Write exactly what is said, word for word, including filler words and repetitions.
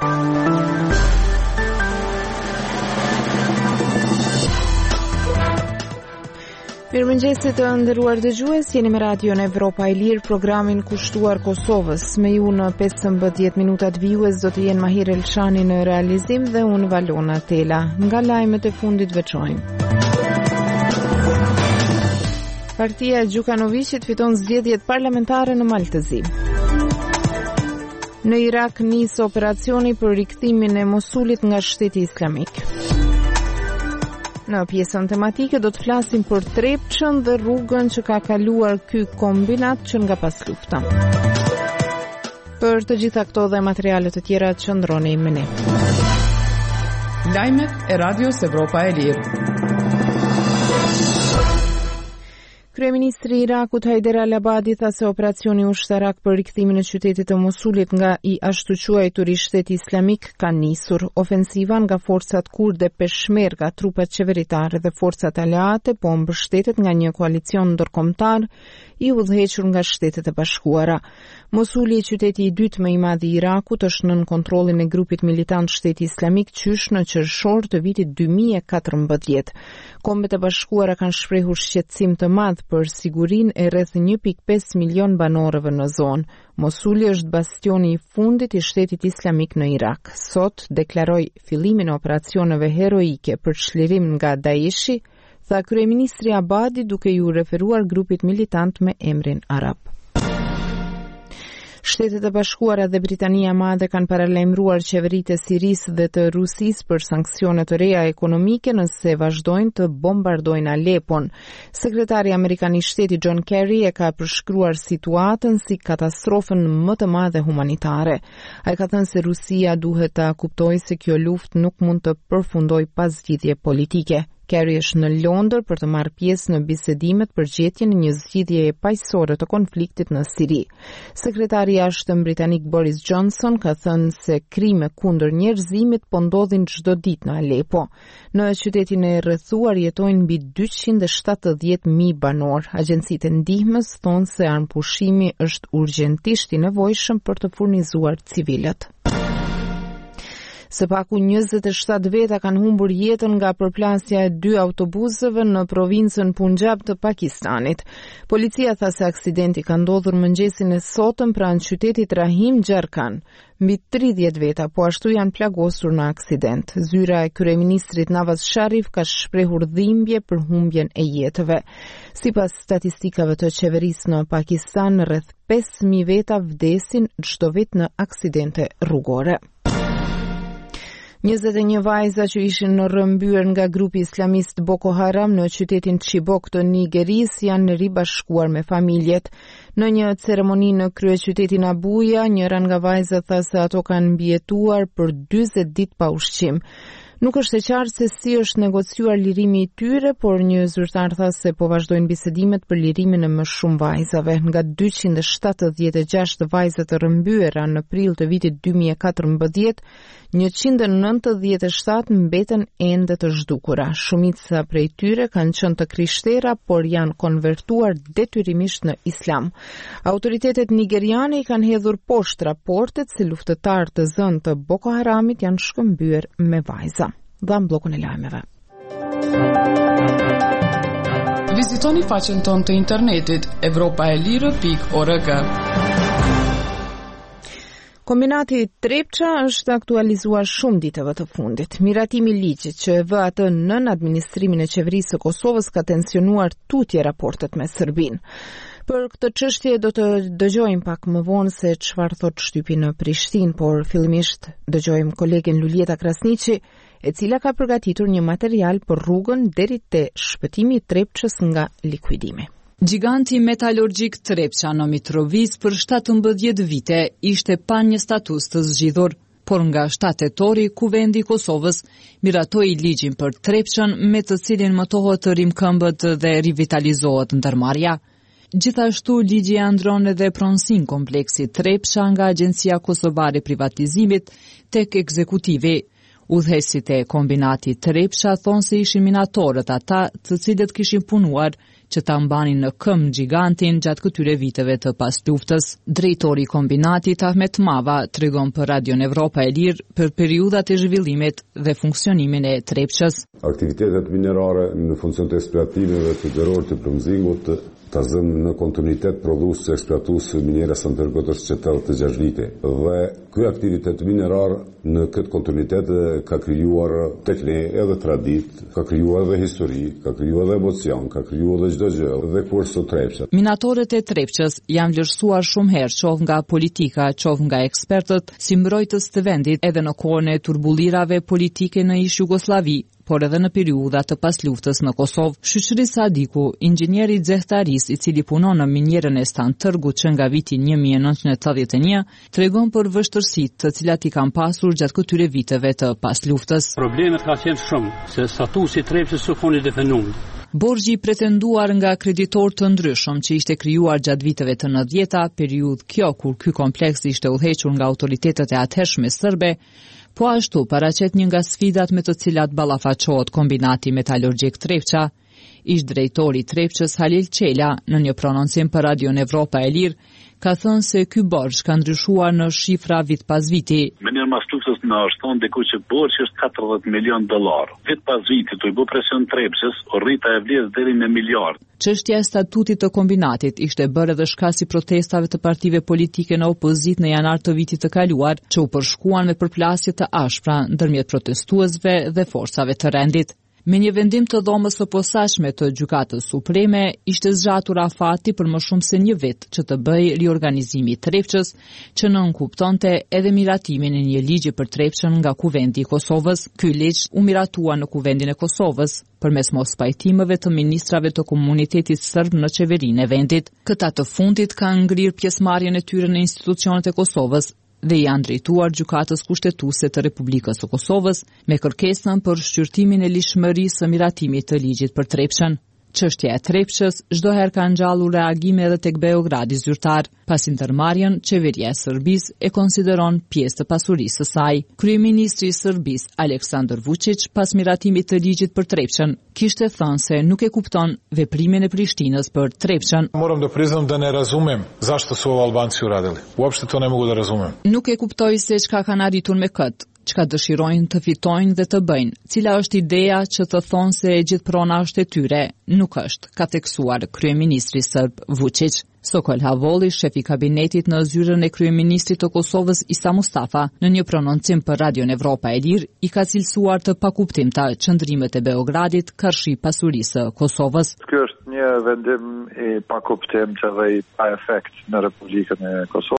Mirëmëngjesit të nderuar dëgjues, jeni me radion Evropa e Lirë, programin kushtuar Kosovës. Me ju në pesëmbëdhjetë minutat vijues do të jenë Mahir Elshani në realizim dhe unë Valona Tela. Nga lajmet e fundit veçojmë. Partia e Gjukanoviqit fiton zgjedhjet parlamentare në Maltëzi. Në Irak nis operacioni për rikthimin e Mosulit nga Shteti Islamik. Në pjesën tematike do të flasim për Trepçën dhe rrugën që ka kaluar ky kombinat që nga pas lufta. Për të gjitha këto dhe materiale të tjera qëndroni me ne. Lajmet e Radios Evropa e Lirë. Kryeministri i Irakut Haider al-Abadi tha se operacioni ushtarak për rikthimin e qytetit të Mosulit nga i ashtu quajturi Shteti Islamik ka nisur. Ofensiva nga forcat kurde Peshmerga, trupat qeveritare dhe forcat aleate po mbështetet nga një koalicion ndërkombëtar i udhëhequr nga Shtetet e Bashkuara. Mosuli, qyteti i dytë më i madh i Irakut, është nën kontrollin e grupit militant Shteti Islamik qysh në qershor të vitit dy mijë e katërmbëdhjetë. Kombet e Bashkuara kanë shprehur shqetësim të madh për sigurinë e rreth një pikë pesë milion banorëve në zonë. Mosuli është bastioni i fundit i Shtetit Islamik në Irak. Sot deklaroi fillimin e operacioneve heroike për çlirim nga Daeshi, tha kryeministri Abadi duke ju referuar grupit militant me emrin arab. Shtetet e Bashkuara dhe Britania e Madhe kanë paralajmëruar qeveritë e Sirisë dhe të Rusisë për sanksione të reja ekonomike nëse vazhdojnë të bombardojnë Alepon. Sekretari amerikan i Shtetit John Kerry e ka përshkruar situatën si katastrofën më të madhe humanitare. Ai ka thënë se Rusia duhet ta kuptojë se kjo luftë nuk mund të përfundojë pa zgjidhje politike. Kerry është në Londër për të marrë pjesë në bisedimet për gjetjen e një zgjidhjeje paqësore të konfliktit në Siri. Sekretari i jashtëm britanik Boris Johnson ka thënë se krime kundër njerëzimit po ndodhin çdo ditë në Alepo. Në qytetin e rrethuar jetojnë mbi dyqind e shtatëdhjetë mijë banor. Agjencitë e ndihmës thonë se armpushimi është urgjentisht i nevojshëm për të furnizuar civilët. Së paku njëzet e shtatë veta kanë humbur jetën nga përplasja e dy autobusëve në provincën Punjab të Pakistanit. Policia tha se aksidenti ka ndodhur mëngjesin e sotëm pranë qytetit Rahim Jarkan. Mbi tridhjetë veta po ashtu janë plagosur në aksident. Zyra e kryeministrit Nawaz Sharif ka shprehur dhimbje për humbjen e jetëve. Sipas statistikave të qeverisë në Pakistan, rreth pesë mijë veta vdesin çdo vit në aksidente rrugore. njëzet e një vajza që ishin në rrëmbyer nga grupi islamist Boko Haram në qytetin Chibok të Nigerisë janë ribashkuar me familjet. Në një ceremoni në kryeqytetin Abuja, njëra nga vajzat tha se ato kanë mbijetuar për dyzet ditë pa ushqim. Nuk është e qartë se si është negociuar lirimi i tyre, por një zyrtar tha se po vazhdojnë bisedimet për lirimin e më shumë vajzave. Nga dyqind e shtatëdhjetë e gjashtë vajza të rrëmbyera në prill të vitit dy mijë e katërmbëdhjetë, njëqind e nëntëdhjetë e shtatë mbeten ende të zhdukura. Shumica prej tyre kanë qenë të krishtera, por janë konvertuar detyrimisht në islam. Autoritetet nigeriane i kanë hedhur poshtë raportet se luftëtarë të zënë të Boko Haramit janë shkëmbyer me vajza. Dham bllokun e lajmeve. Vizitoni faqen tonë të internetit evropa e lirë pikë org. Kombinati Trepça është aktualizuar shumë ditëve të fundit. Miratimi i ligjit që e vë atë nën administrimin e qeverisë së Kosovës ka tensionuar tutje raportet me Serbinë. Për këtë çështje do të dëgjojmë pak më vonë se çfarë thot shtypi në Prishtinë, por fillimisht dëgjojmë kolegen Lulieta Krasniqi, e cila ka përgatitur një material për rrugën deri te shpëtimi i Trepçës nga likuidimi. Giganti metalurgjik Trepça në Mitrovic për shtatëmbëdhjetë vite ishte pa një status të zgjidhur, por nga shtatë tetori Kuvendi i Kosovës miratoi ligjin për Trepçën me të cilin mëtohet të rimkëmbët dhe rivitalizohet ndërmarrja. Gjithashtu ligji andron edhe pronësin kompleksi Trepça nga Agjencia Kosovare e Privatizimit tek ekzekutivi. Udhëheqësit e kombinatit Trepça thonë se ishin minatorët ata të cilët kishin punuar që ta mbanin në këmbë gigantin gjatë këtyre viteve të pas luftës. Drejtori i kombinatit Ahmet Mava tregon për Radion Evropa e Lirë për periudhat e zhvillimit dhe funksionimin e Trepçës. Aktivitetet minerare në funksion të eksploatimeve të gjeror të plumzingut të zënë në kontinuitet prodhues e eksploatues minera Santërgotës çetrëdhjetë e gjashtë vite. Dhe ky aktivitet minerar në këtë kontinuitet ka krijuar tek ne edhe tradit, ka krijuar edhe histori, ka krijuar edhe emocion, ka krijuar edhe çdo gjë, dhe kurso Trepça. Minatorët e Trepçës janë vlerësuar shumë herë qoftë nga politika, qoftë nga ekspertët, si mbrojtës të vendit edhe në kohën e turbullirave politike në ish Jugosllavi, por edhe në periudha të pas luftës në Kosovë. Shoqëri Sadiku, inxhinieri zehtaris i cili punon në minierën e Stan Tërgut që nga viti një mijë e nëntëqind e tetëdhjetë e një, tregon për vështirësitë të cilat i kanë pasur gjatë këtyre viteve të pas luftës. Problemet ka qenë shumë, se statusi i Trepçës së fundit defendum. Borxhi i pretenduar nga kreditorë të ndryshëm që ishte krijuar gjatë viteve të nëntëdhjetë, periudhë kjo kur ky kompleks ishte udhëhequr nga autoritetet e atëhershme serbe, po ashtu paraqet një nga sfidat me të cilat ballafaqohet kombinati metalurgjik Trepça. Ish drejtori i Trepçës Halil Çela në një prononcim për Radion Evropa e Lirë ka thënë se ky borxh ka ndryshuar në shifra vit pas viti. Me një mas luftës në shton diku që borxhi është katërdhjetë milion dollar. Vit pas viti të i bë presion Trepçës, o rrita e vlerës deri në miliard. Çështja e statutit të kombinatit ishte bërë edhe shkak i protestave të partive politike në opozit në janar të vitit të kaluar, që u përshkuan me përplasje të ashpra ndërmjet protestuesve dhe forcave të rendit. Me një vendim të dhomës së posaçme të Gjykatës Supreme, ishte zgjatur afati për më shumë se një vit që të bëjë riorganizimi i Trepçës, që nënkuptonte edhe miratimin e një ligji për Trepçën nga Kuvendi i Kosovës. Ky ligj u miratua në Kuvendin e Kosovës përmes mos pajtimeve të ministrave të komunitetit serb në qeverinë e vendit. Këta të fundit kanë ngrirë pjesëmarrjen e tyre në institucionet e Kosovës dhe janë drejtuar Gjykatës Kushtetuese të Republikës së Kosovës me kërkesën për shqyrtimin e lishmërisë së miratimit të ligjit për Trepçën. Çështja e Trepçës çdo herë ka ngjallur reagime edhe tek Beogradi zyrtar. Pas ndërmarrjen, qeveria e Serbisë e konsideron pjesë të pasurisë së saj. Kryeministri i Serbisë Aleksandar Vučić pas miratimit të ligjit për Trepçën kishte thënë se nuk e kupton veprimin e Prishtinës për Trepçën. Moram da priznam da ne razumem zašto su ovo Albanci uradili. Uopšte to ne mogu da razumem. Nuk e kuptoj se çka kanë arritur me këtë. Çka dëshirojnë të fitojnë dhe të bëjnë, cila është ideja që të thonë se gjithë prona është e tyre, nuk është, ka theksuar kryeministri serb Vučić. Sokol Havolli, shefi kabinetit në zyrën e kryeministrit të Kosovës Isa Mustafa, në një prononcim për Radion Evropa e Lirë, i ka cilësuar të pakuptimta qëndrimet e Beogradit karshi pasurisë së Kosovës. Ky është një vendim i pakuptimtë dhe i pa efekt në Republikën e Kosovës.